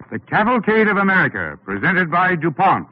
The Cavalcade of America, presented by DuPont.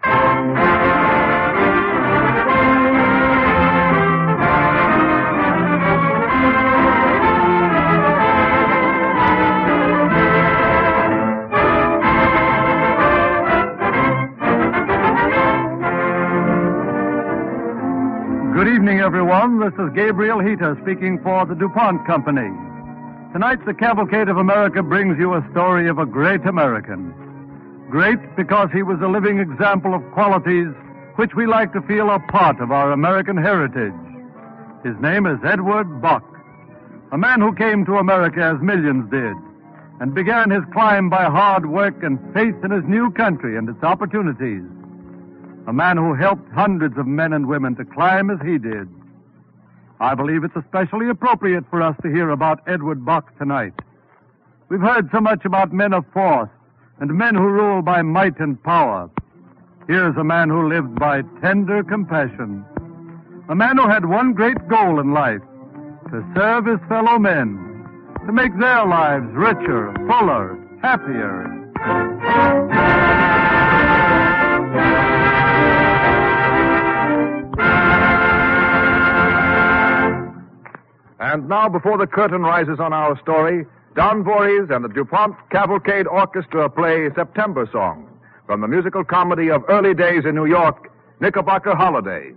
Good evening, everyone. This is Gabriel Hita speaking for the DuPont Company. Tonight, the Cavalcade of America brings you a story of a great American. Great because he was a living example of qualities which we like to feel are part of our American heritage. His name is Edward Buck, a man who came to America as millions did, and began his climb by hard work and faith in his new country and its opportunities. A man who helped hundreds of men and women to climb as he did. I believe it's especially appropriate for us to hear about Edward Buck tonight. We've heard so much about men of force and men who rule by might and power. Here's a man who lived by tender compassion. A man who had one great goal in life, to serve his fellow men, to make their lives richer, fuller, happier. And now, before the curtain rises on our story, Don Voorhees and the DuPont Cavalcade Orchestra play September Song from the musical comedy of early days in New York, Knickerbocker Holiday.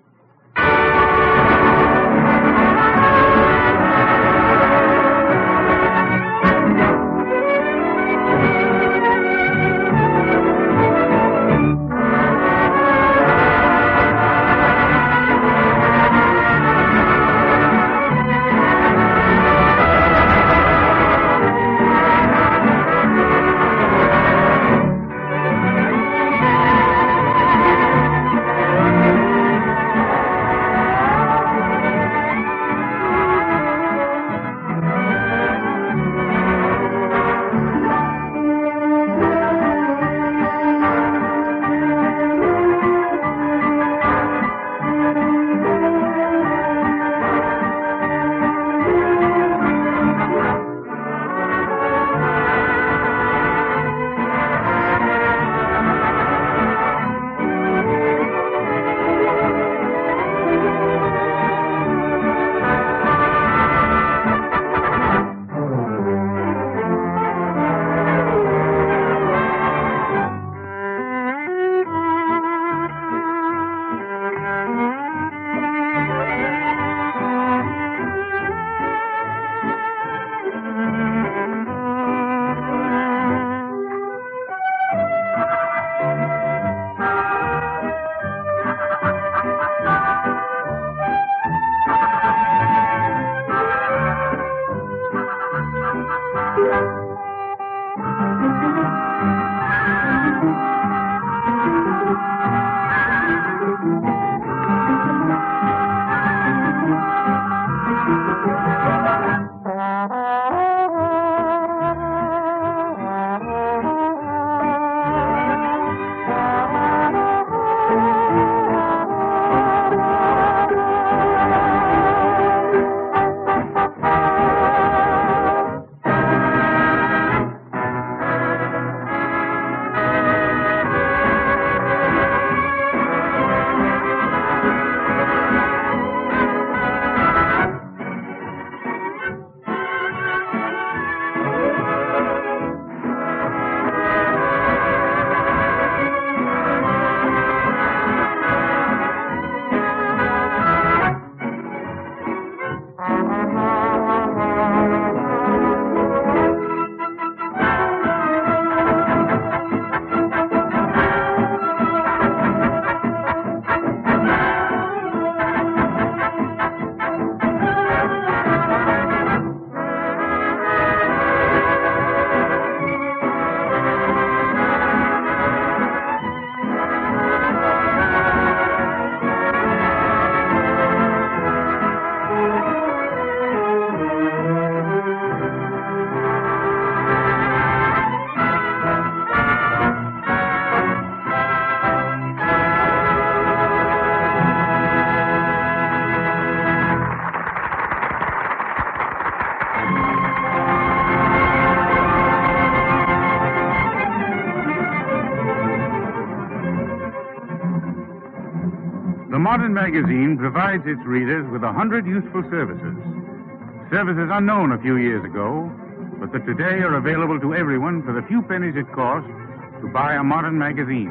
The Modern Magazine provides its readers with 100 useful services. Services unknown a few years ago, but that today are available to everyone for the few pennies it costs to buy a Modern Magazine.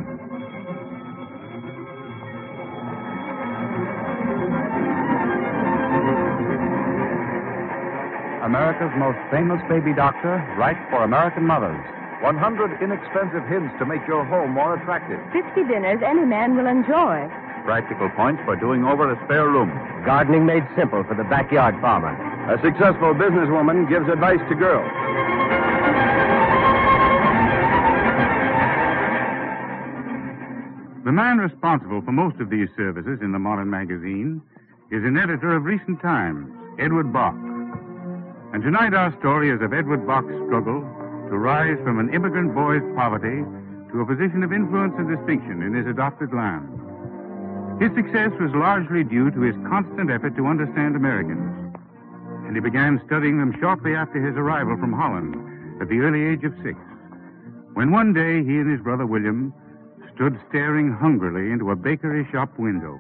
America's most famous baby doctor, right for American mothers. 100 inexpensive hints to make your home more attractive. 50 dinners any man will enjoy. Practical points for doing over a spare room. Gardening made simple for the backyard farmer. A successful businesswoman gives advice to girls. The man responsible for most of these services in the Modern Magazine is an editor of recent times, Edward Bok. And tonight our story is of Edward Bok's struggle to rise from an immigrant boy's poverty to a position of influence and distinction in his adopted land. His success was largely due to his constant effort to understand Americans, and he began studying them shortly after his arrival from Holland at the early age of 6, when one day he and his brother William stood staring hungrily into a bakery shop window.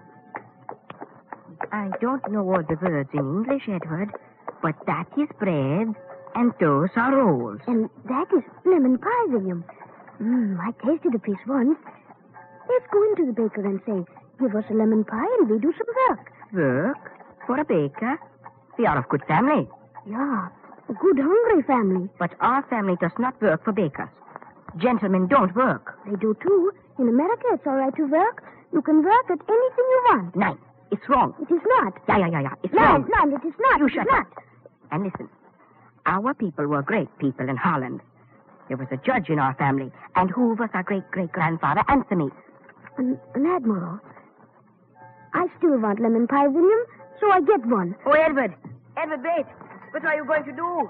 I don't know all the words in English, Edward, but that is bread, and those are rolls. And that is lemon pie, William. I tasted a piece once. Let's go into the baker and say, give us a lemon pie and we do some work. Work? For a baker? We are of good family. Yeah, a good hungry family. But our family does not work for bakers. Gentlemen don't work. They do too. In America, it's all right to work. You can work at anything you want. Nein, it's wrong. It is not. Yeah. It's wrong. No, it is not. You it shut is up. not. And listen, our people were great people in Holland. There was a judge in our family, and who was our great-great-grandfather, Anthony? An admiral. I still want lemon pie, William, so I get one. Oh, Edward, wait. What are you going to do?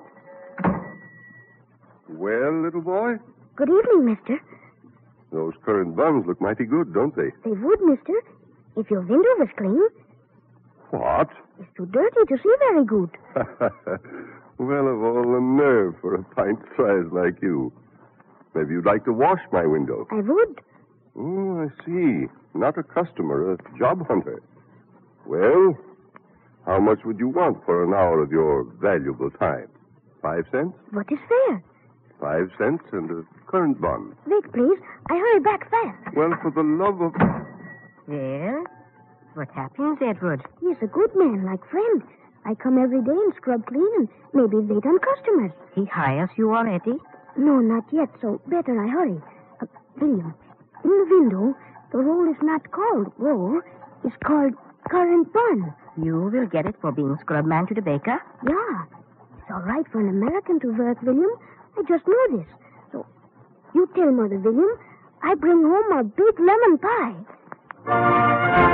Well, little boy, Good evening, mister. those currant buns look mighty good, don't they? They would, mister, if your window was clean. What? It's too dirty to see very good. Well, of all the nerve for a pint size like you. Maybe you'd like to wash my window. I would. Oh, I see. Not a customer, a job hunter. Well, how much would you want for an hour of your valuable time? 5 cents? What is fair? 5 cents and a currant bun. Wait, please. I hurry back fast. Well, for the love of... Well, what happens, Edward? He's a good man, like friend. I come every day and scrub clean and maybe wait on customers. He hires you already? No, not yet, so better I hurry. William, in the window, the roll is not called roll. It's called currant bun. You will get it for being scrub man to the baker? Yeah. It's all right for an American to work, William. I just know this. So, you tell Mother, William, I bring home a big lemon pie.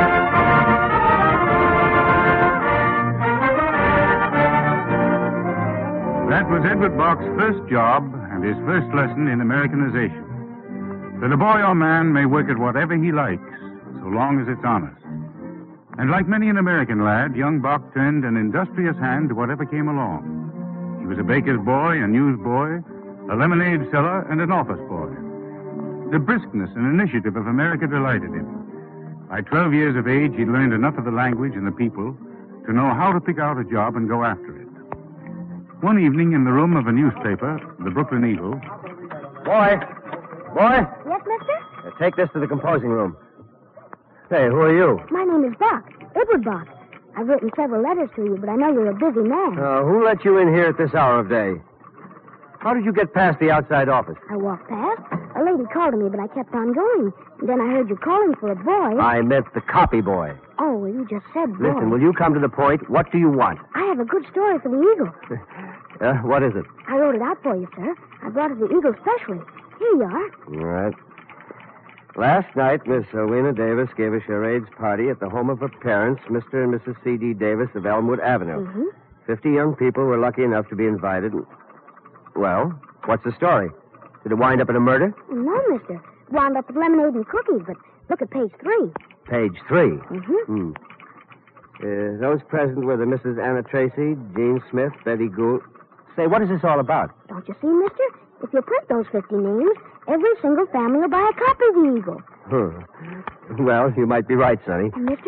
That was Edward Bok's first job and his first lesson in Americanization. That a boy or man may work at whatever he likes, so long as it's honest. And like many an American lad, young Bok turned an industrious hand to whatever came along. He was a baker's boy, a newsboy, a lemonade seller, and an office boy. The briskness and initiative of America delighted him. By 12 years of age, he'd learned enough of the language and the people to know how to pick out a job and go after it. One evening in the room of a newspaper, the Brooklyn Eagle. Boy! Yes, mister? Take this to the composing room. Hey, who are you? My name is Bok, Edward Bok. I've written several letters to you, but I know you're a busy man. Who let you in here at this hour of day? How did you get past the outside office? I walked past. A lady called to me, but I kept on going. And then I heard you calling for a boy. I meant the copy boy. Oh, well, you just said boy. Listen, will you come to the point? What do you want? I have a good story for the Eagle. What is it? I wrote it out for you, sir. I brought it to the Eagle specially. Here you are. All right. Last night, Miss Owena Davis gave a charades party at the home of her parents, Mr. and Mrs. C.D. Davis of Elmwood Avenue. Mm-hmm. 50 young people were lucky enough to be invited. Well, what's the story? Did it wind up in a murder? No, mister. Wound up with lemonade and cookies, but look at page 3. Page 3? Mm-hmm. Those present were the Mrs. Anna Tracy, Jean Smith, Betty Gould. Say, what is this all about? Don't you see, mister? If you print those 50 names, every single family will buy a copy of the Eagle. Well, you might be right, Sonny. And, mister,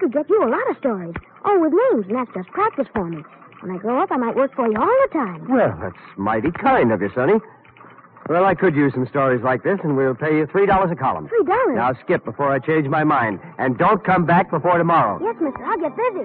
could get you a lot of stories. All with names, and that's just practice for me. When I grow up, I might work for you all the time. Well, that's mighty kind of you, Sonny. Well, I could use some stories like this, and we'll pay you $3 a column. $3? Now, skip before I change my mind. And don't come back before tomorrow. Yes, mister. I'll get busy.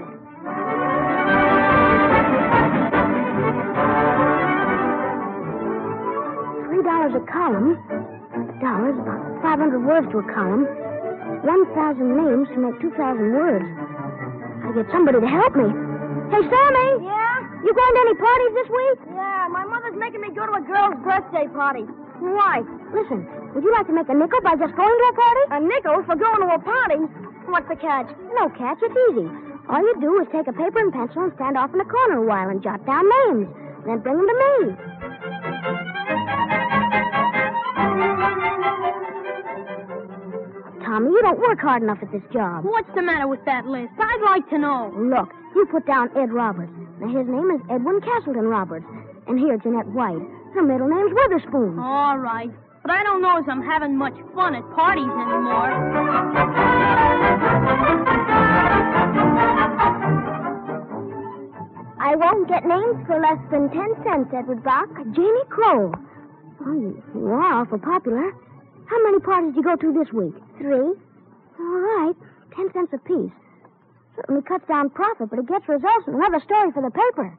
$3 a column. Dollars, about 500 words to a column. 1,000 names to make 2,000 words. I'll get somebody to help me. Hey, Sammy! Yeah? You going to any parties this week? Yeah, my mother's making me go to a girl's birthday party. Why? Listen, would you like to make a nickel by just going to a party? A nickel for going to a party? What's the catch? No catch, it's easy. All you do is take a paper and pencil and stand off in the corner a while and jot down names. Then bring them to me. Tommy, you don't work hard enough at this job. What's the matter with that list? I'd like to know. Look, you put down Ed Roberts. Now, his name is Edwin Castleton Roberts. And here, Jeanette White. Her middle name's Witherspoon. All right. But I don't know if I'm having much fun at parties anymore. I won't get names for less than 10 cents, Edward Bach. Janie Crow. Oh, you are awful popular. How many parties did you go to this week? 3? All right. 10 cents apiece. Certainly cuts down profit, but it gets results and another story for the paper.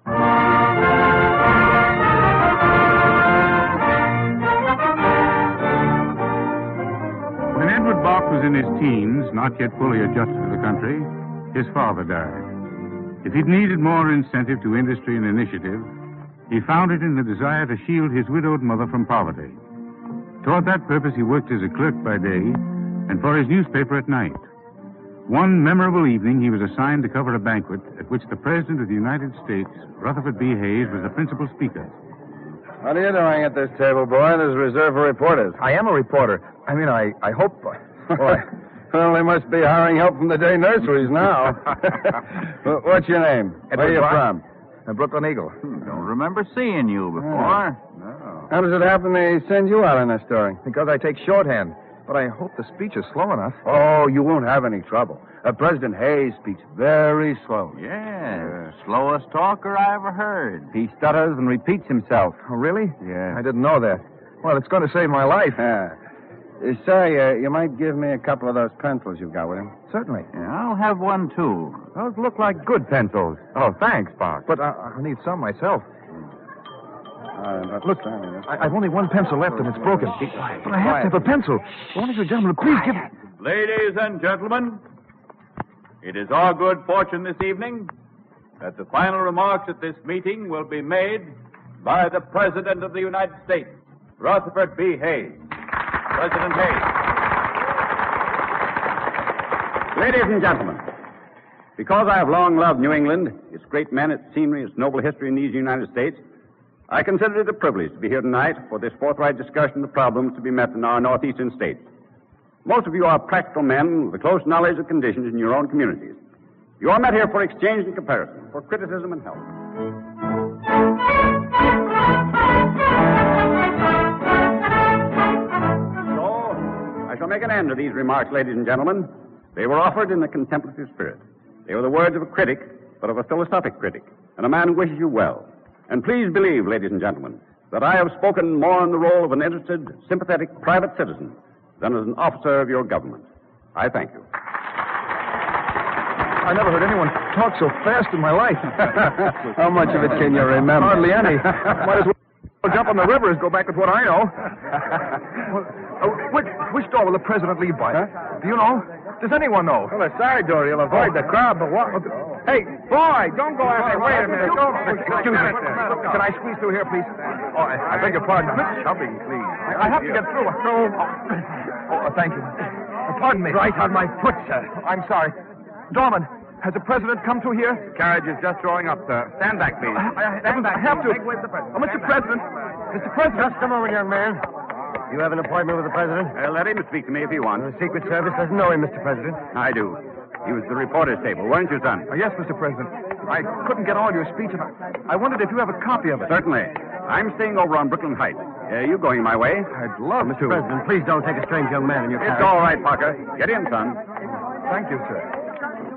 When Edward Bach was in his teens, not yet fully adjusted to the country, his father died. If he'd needed more incentive to industry and initiative, he found it in the desire to shield his widowed mother from poverty. Toward that purpose, he worked as a clerk by day and for his newspaper at night. One memorable evening, he was assigned to cover a banquet at which the President of the United States, Rutherford B. Hayes, was the principal speaker. What are you doing at this table, boy? There's reserved for reporters. I am a reporter. I hope... Boy, well, they must be hiring help from the day nurseries now. What's your name? Where are you from? Brooklyn Eagle. Don't remember seeing you before. No. How does it happen they send you out on this story? Because I take shorthand. But I hope the speech is slow enough. Oh, you won't have any trouble. President Hayes speaks very slow. Yes, slowest talker I ever heard. He stutters and repeats himself. Oh, really? Yeah. I didn't know that. Well, it's going to save my life. Say, you might give me a couple of those pencils you've got with him. Certainly. Yeah, I'll have one, too. Those look like good pencils. Oh, thanks, Bach. But I'll need some myself. Look, I've only one pencil left and it's broken. But I have to have a pencil. Won't you gentlemen please give it? Ladies and gentlemen, it is our good fortune this evening that the final remarks at this meeting will be made by the President of the United States, Rutherford B. Hayes. President Hayes. Ladies and gentlemen, because I have long loved New England, its great men, its scenery, its noble history in these United States, I consider it a privilege to be here tonight for this forthright discussion of the problems to be met in our northeastern states. Most of you are practical men with a close knowledge of conditions in your own communities. You are met here for exchange and comparison, for criticism and help. So, I shall make an end of these remarks, ladies and gentlemen. They were offered in a contemplative spirit. They were the words of a critic, but of a philosophic critic, and a man who wishes you well. And please believe, ladies and gentlemen, that I have spoken more in the role of an interested, sympathetic private citizen than as an officer of your government. I thank you. I never heard anyone talk so fast in my life. How much of it can you remember? Hardly any. Might as well jump on the river as go back with what I know. Which door will the president leave by? Huh? Do you know? Does anyone know? Well, the side door. You'll avoid the crowd, but what... Hey, boy, don't go after me. Wait a minute. Don't... Excuse me. Can I squeeze through here, please? Oh, I beg your pardon. Chubby, please. I have to get through. No. Oh, thank you. Pardon me. Right on my foot, sir. I'm sorry. Dorman, has the president come through here? The carriage is just drawing up, sir. Stand back, please. I have to. Mr. President. Mr. President. Just a moment, young man. You have an appointment with the president? Let him speak to me if he wants. The Secret Service doesn't know him, Mr. President. I do. He was at the reporter's table, weren't you, son? Yes, Mr. President. I couldn't get all your speech, and I wondered if you have a copy of it. Certainly. I'm staying over on Brooklyn Heights. You going my way? I'd love Mr. to. President, please don't take a strange young man in your carriage. It's all right, Parker. Get in, son. Thank you, sir.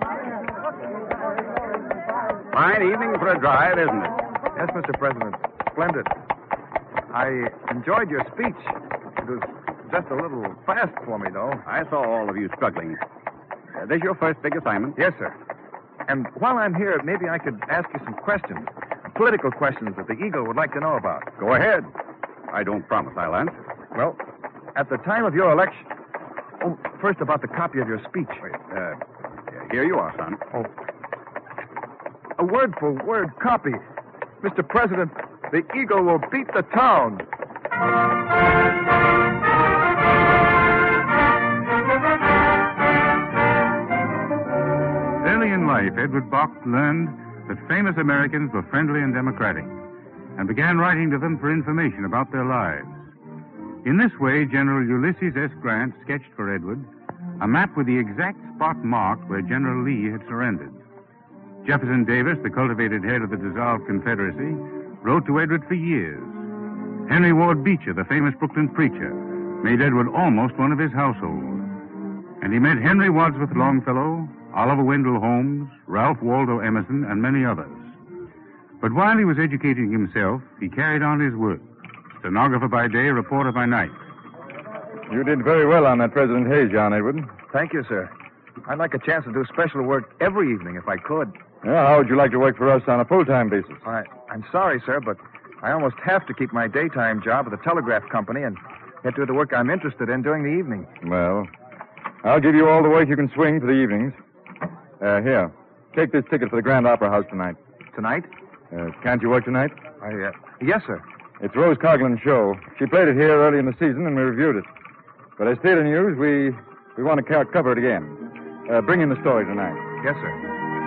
Fine evening for a drive, isn't it? Yes, Mr. President. Splendid. I enjoyed your speech. It was just a little fast for me, though. I saw all of you struggling. This your first big assignment? Yes, sir. And while I'm here, maybe I could ask you some questions. Political questions that the Eagle would like to know about. Go ahead. I don't promise I'll answer. Well, at the time of your election... Oh, first about the copy of your speech. Here you are, son. Oh. A word-for-word copy. Mr. President, the Eagle will beat the town. Early in life, Edward Bok learned that famous Americans were friendly and democratic and began writing to them for information about their lives. In this way, General Ulysses S. Grant sketched for Edward a map with the exact spot marked where General Lee had surrendered. Jefferson Davis, the cultivated head of the dissolved Confederacy, wrote to Edward for years. Henry Ward Beecher, the famous Brooklyn preacher, made Edward almost one of his household. And he met Henry Wadsworth Longfellow, Oliver Wendell Holmes, Ralph Waldo Emerson, and many others. But while he was educating himself, he carried on his work. Stenographer by day, reporter by night. You did very well on that President Hayes, John Edward. Thank you, sir. I'd like a chance to do special work every evening if I could. Yeah, how would you like to work for us on a full-time basis? I'm sorry, sir, but I almost have to keep my daytime job at the telegraph company and get to the work I'm interested in during the evening. Well, I'll give you all the work you can swing for the evenings. Here, take this ticket for the Grand Opera House tonight. Tonight? Can't you work tonight? Yes, sir. It's Rose Coughlin's show. She played it here early in the season, and we reviewed it. But as theater news, we want to cover it again. Bring in the story tonight. Yes, sir.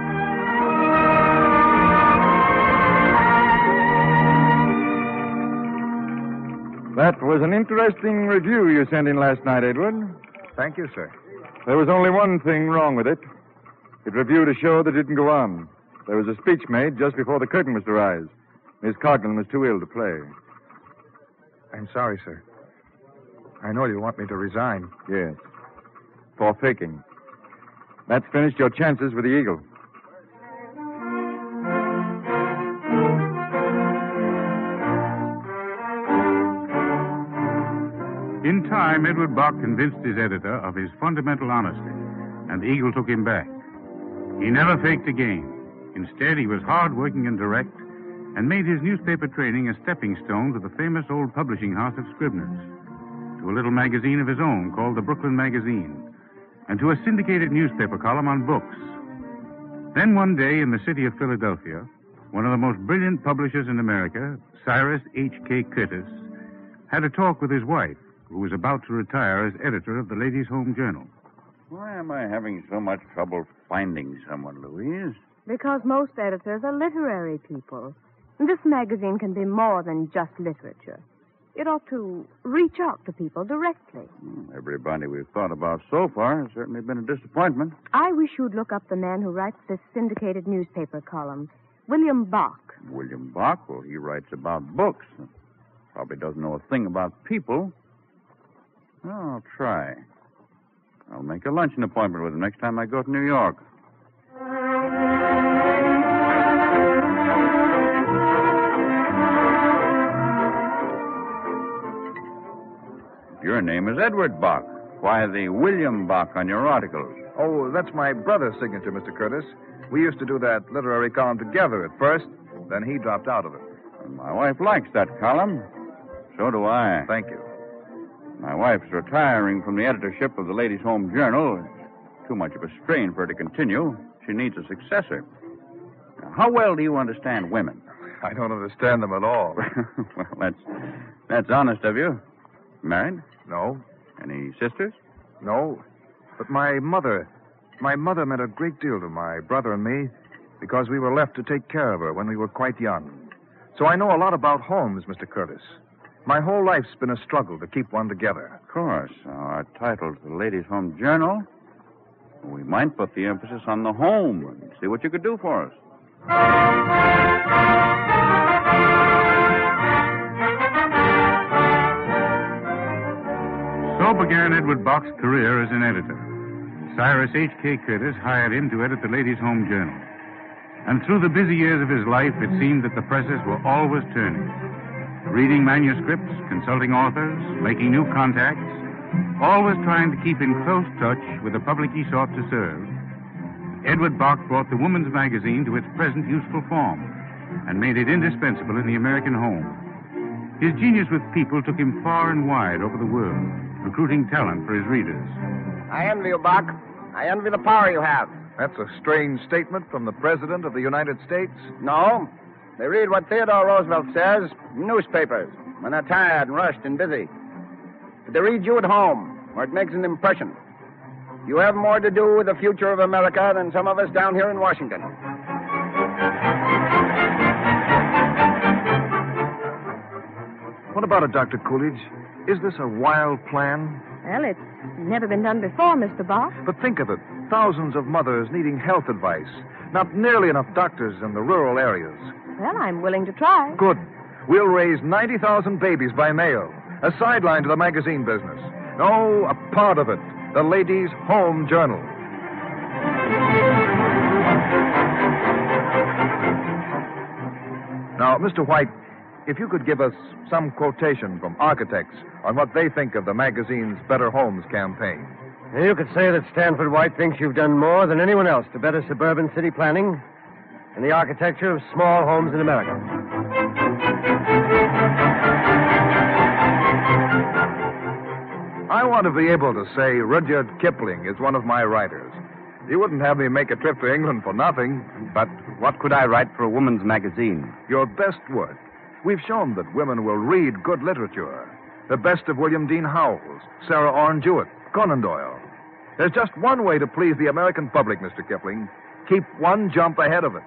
That was an interesting review you sent in last night, Edward. Thank you, sir. There was only one thing wrong with it. It reviewed a show that didn't go on. There was a speech made just before the curtain was to rise. Miss Coughlin was too ill to play. I'm sorry, sir. I know you want me to resign. Yes. For faking. That's finished your chances with the Eagle. In time, Edward Bok convinced his editor of his fundamental honesty, and the Eagle took him back. He never faked again. Instead, he was hard-working and direct, and made his newspaper training a stepping stone to the famous old publishing house of Scribner's, to a little magazine of his own called the Brooklyn Magazine, and to a syndicated newspaper column on books. Then one day in the city of Philadelphia, one of the most brilliant publishers in America, Cyrus H.K. Curtis, had a talk with his wife, who was about to retire as editor of the Ladies' Home Journal. Why am I having so much trouble finding someone, Louise? Because most editors are literary people. This magazine can be more than just literature. It ought to reach out to people directly. Everybody we've thought about so far has certainly been a disappointment. I wish you'd look up the man who writes this syndicated newspaper column, William Bok. William Bok? Well, he writes about books. Probably doesn't know a thing about people. Well, I'll try. I'll make a luncheon appointment with him next time I go to New York. Your name is Edward Bok. Why the William Bok on your articles? Oh, that's my brother's signature, Mr. Curtis. We used to do that literary column together at first. Then he dropped out of it. My wife likes that column. So do I. Thank you. My wife's retiring from the editorship of the Ladies' Home Journal. It's too much of a strain for her to continue. She needs a successor. Now, how well do you understand women? I don't understand them at all. Well, that's honest of you. Married? No. Any sisters? No. But my mother meant a great deal to my brother and me because we were left to take care of her when we were quite young. So I know a lot about homes, Mr. Curtis. My whole life's been a struggle to keep one together. Of course. Our title's the Ladies' Home Journal. We might put the emphasis on the home and see what you could do for us. So began Edward Bok's career as an editor. Cyrus H.K. Curtis hired him to edit the Ladies' Home Journal. And through the busy years of his life, it seemed that the presses were always turning. Reading manuscripts, consulting authors, making new contacts, always trying to keep in close touch with the public he sought to serve. Edward Bok brought the Woman's Magazine to its present useful form and made it indispensable in the American home. His genius with people took him far and wide over the world, recruiting talent for his readers. I envy you, Bok. I envy the power you have. That's a strange statement from the President of the United States. No. They read what Theodore Roosevelt says in newspapers when they're tired and rushed and busy. But they read you at home, where it makes an impression. You have more to do with the future of America than some of us down here in Washington. What about it, Dr. Coolidge? Is this a wild plan? Well, it's never been done before, Mr. Bok. But think of it. Thousands of mothers needing health advice. Not nearly enough doctors in the rural areas. Well, I'm willing to try. Good. We'll raise 90,000 babies by mail. A sideline to the magazine business. No, a part of it. The Ladies' Home Journal. Now, Mr. White, if you could give us some quotation from architects on what they think of the magazine's Better Homes campaign. You could say that Stanford White thinks you've done more than anyone else to better suburban city planning and the architecture of small homes in America. I want to be able to say Rudyard Kipling is one of my writers. You wouldn't have me make a trip to England for nothing. But what could I write for a woman's magazine? Your best work. We've shown that women will read good literature. The best of William Dean Howells, Sarah Orne Jewett, Conan Doyle. There's just one way to please the American public, Mr. Kipling. Keep one jump ahead of it.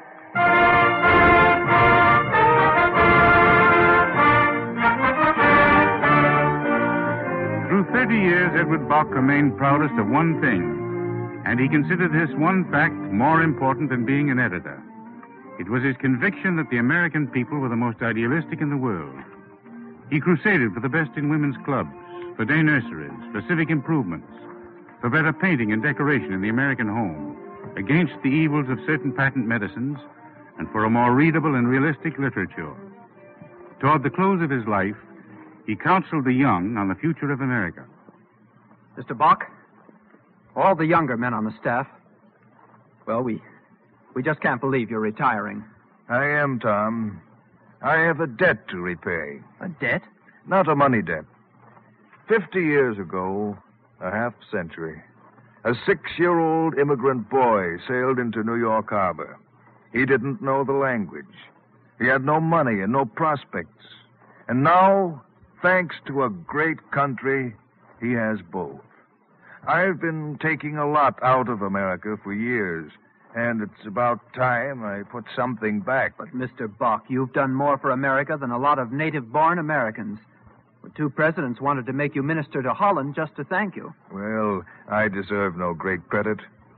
Through 30 years, Edward Bok remained proudest of one thing, and he considered this one fact more important than being an editor. It was his conviction that the American people were the most idealistic in the world. He crusaded for the best in women's clubs, for day nurseries, for civic improvements, for better painting and decoration in the American home, against the evils of certain patent medicines, and for a more readable and realistic literature. Toward the close of his life, he counseled the young on the future of America. Mr. Bok, all the younger men on the staff, well, we just can't believe you're retiring. I am, Tom. I have a debt to repay. A debt? Not a money debt. 50 years ago, a half-century, a 6-year-old immigrant boy sailed into New York Harbor. He didn't know the language. He had no money and no prospects. And now, thanks to a great country, he has both. I've been taking a lot out of America for years, and it's about time I put something back. But, Mr. Bok, you've done more for America than a lot of native-born Americans. The 2 presidents wanted to make you minister to Holland just to thank you. Well, I deserve no great credit.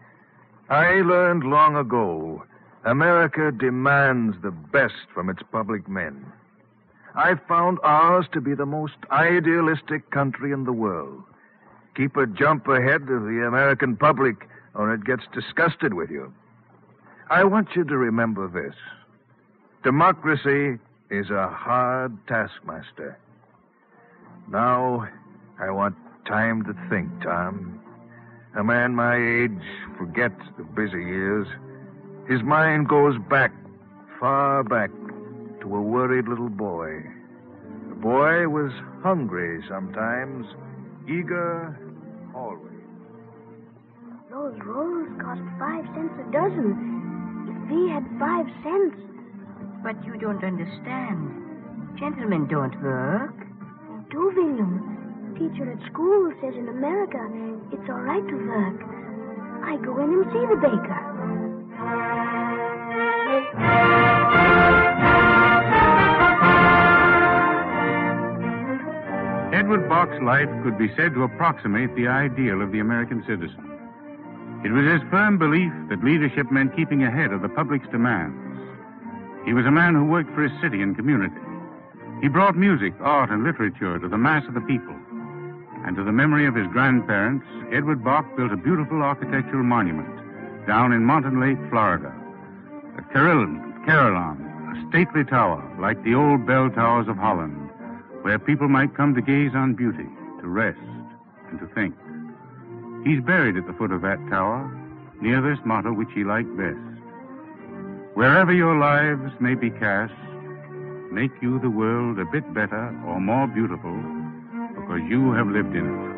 I learned long ago, America demands the best from its public men. I've found ours to be the most idealistic country in the world. Keep a jump ahead of the American public, or it gets disgusted with you. I want you to remember this. Democracy is a hard taskmaster. Now, I want time to think, Tom. A man my age forgets the busy years. His mind goes back, far back, to a worried little boy. The boy was hungry sometimes, eager always. Those rolls cost 5 cents a dozen. If we had 5 cents... But you don't understand. Gentlemen don't work. Do, William. Teacher at school says in America it's all right to work. I go in and see the baker. Edward Bok's life could be said to approximate the ideal of the American citizen. It was his firm belief that leadership meant keeping ahead of the public's demands. He was a man who worked for his city and community. He brought music, art, and literature to the mass of the people. And to the memory of his grandparents, Edward Bok built a beautiful architectural monument down in Montague Lake, Florida. Carillon, a stately tower like the old bell towers of Holland, where people might come to gaze on beauty, to rest, and to think. He's buried at the foot of that tower, near this motto which he liked best. Wherever your lives may be cast, make you the world a bit better or more beautiful, because you have lived in it.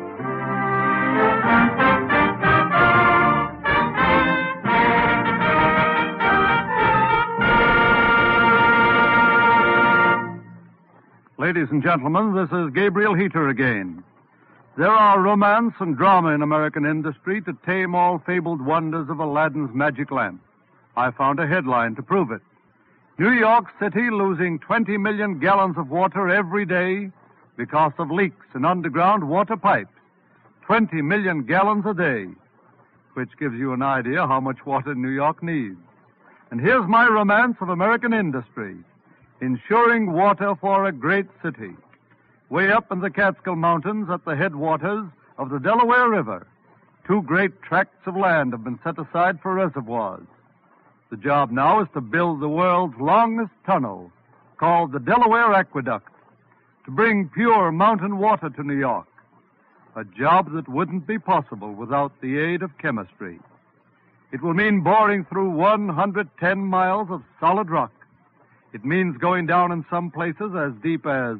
Ladies and gentlemen, this is Gabriel Heater again. There are romance and drama in American industry to tame all fabled wonders of Aladdin's magic lamp. I found a headline to prove it. New York City losing 20 million gallons of water every day because of leaks in underground water pipes. 20 million gallons a day, which gives you an idea how much water New York needs. And here's my romance of American industry. Ensuring water for a great city. Way up in the Catskill Mountains at the headwaters of the Delaware River, 2 great tracts of land have been set aside for reservoirs. The job now is to build the world's longest tunnel, called the Delaware Aqueduct, to bring pure mountain water to New York, a job that wouldn't be possible without the aid of chemistry. It will mean boring through 110 miles of solid rock. It means going down in some places as deep as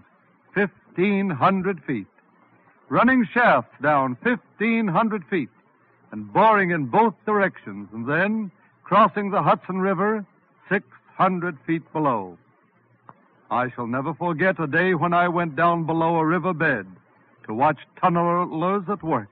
1,500 feet, running shafts down 1,500 feet, and boring in both directions, and then crossing the Hudson River 600 feet below. I shall never forget a day when I went down below a riverbed to watch tunnelers at work.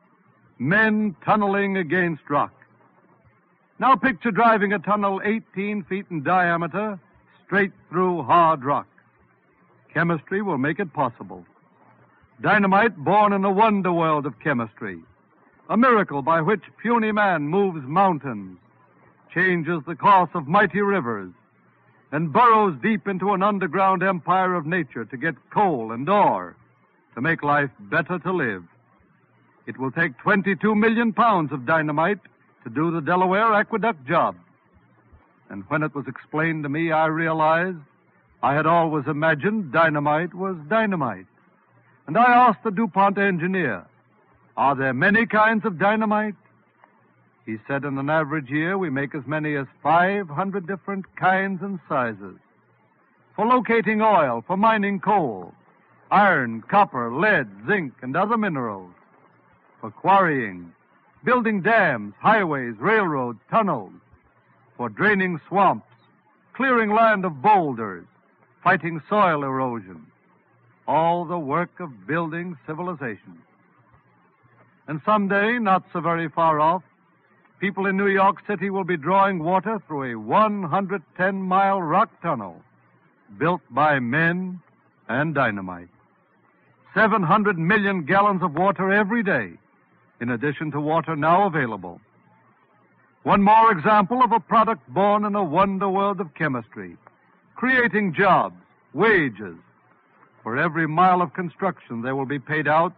Men tunneling against rock. Now picture driving a tunnel 18 feet in diameter straight through hard rock. Chemistry will make it possible. Dynamite born in a wonder world of chemistry. A miracle by which puny man moves mountains, changes the course of mighty rivers, and burrows deep into an underground empire of nature to get coal and ore to make life better to live. It will take 22 million pounds of dynamite to do the Delaware Aqueduct job. And when it was explained to me, I realized I had always imagined dynamite was dynamite. And I asked the DuPont engineer, are there many kinds of dynamite? He said in an average year we make as many as 500 different kinds and sizes. For locating oil, for mining coal, iron, copper, lead, zinc, and other minerals. For quarrying, building dams, highways, railroads, tunnels. For draining swamps, clearing land of boulders, fighting soil erosion. All the work of building civilization. And someday, not so very far off, people in New York City will be drawing water through a 110-mile rock tunnel built by men and dynamite. 700 million gallons of water every day, in addition to water now available. One more example of a product born in a wonder world of chemistry, creating jobs, wages. For every mile of construction, there will be paid out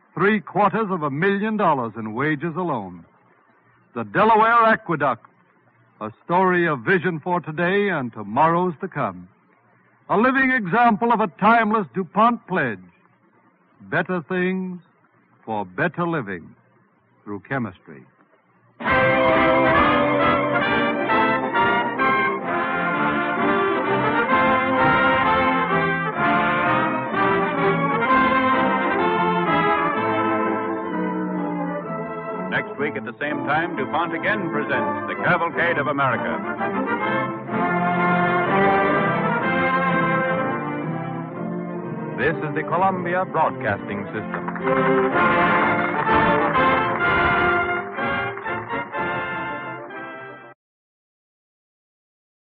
$750,000 in wages alone. The Delaware Aqueduct, a story of vision for today and tomorrows to come. A living example of a timeless DuPont pledge. Better things for better living through chemistry. Next week at the same time, DuPont again presents The Cavalcade of America. This is the Columbia Broadcasting System.